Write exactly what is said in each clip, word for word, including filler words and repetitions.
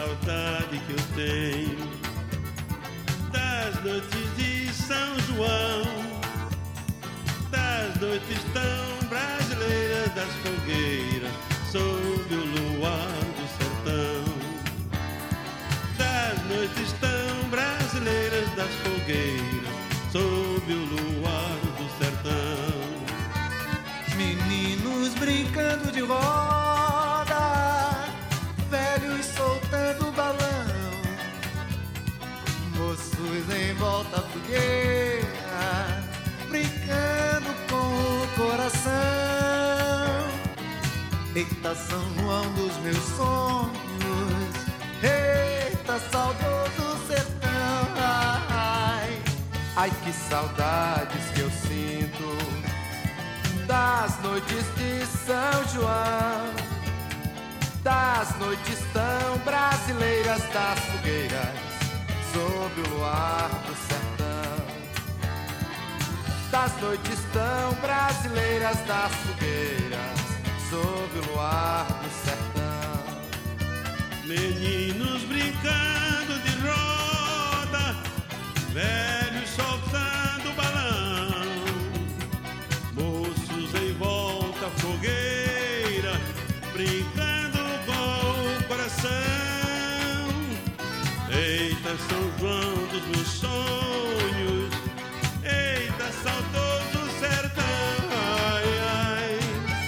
saudade que eu tenho das noites de São João, das noites tão brasileiras, das fogueiras sob o luar do sertão, das noites tão brasileiras, das fogueiras sob o luar do sertão. Meninos brincando de roda, velhos soltando balão, moços em volta à fogueira, brincando com o coração. Eita, São João dos meus sonhos, eita, saudoso sertão. Ai, ai, que saudades que eu sinto das noites de São João, das noites tão brasileiras, das fogueiras sob o luar do sertão, das noites tão brasileiras, das fogueiras sob o luar do sertão. Meninos brincando de roda, velhos soltando balão, moços em volta à fogueira, brincando com o coração. Eita, São João dos meus sonhos, eita, saudoso sertão. Ai, ai.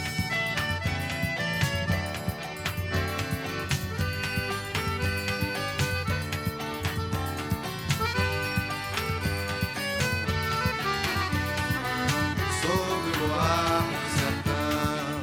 Sob o luar do sertão,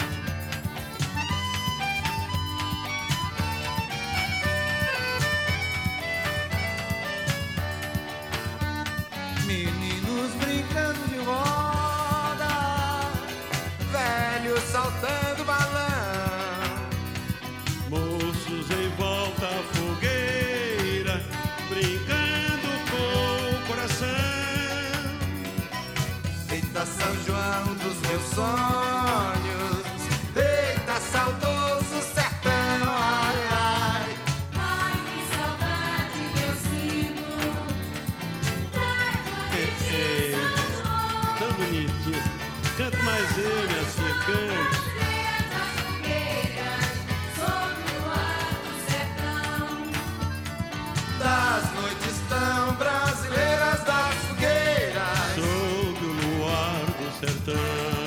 meninos brincando de roda, velhos saltando balão, Moços em volta à fogueira, brincando com o coração. eita, São João dos meus sonhos, eita, saudoso sertão. Ai, ai, Ai, que saudade que eu sinto das noites de São João, Tão bonitinho. Canta mais eu, minha filha, cante. brasileiras das fogueiras, sob o luar do sertão, das noites tão brasileiras, das fogueiras Sob o luar do sertão.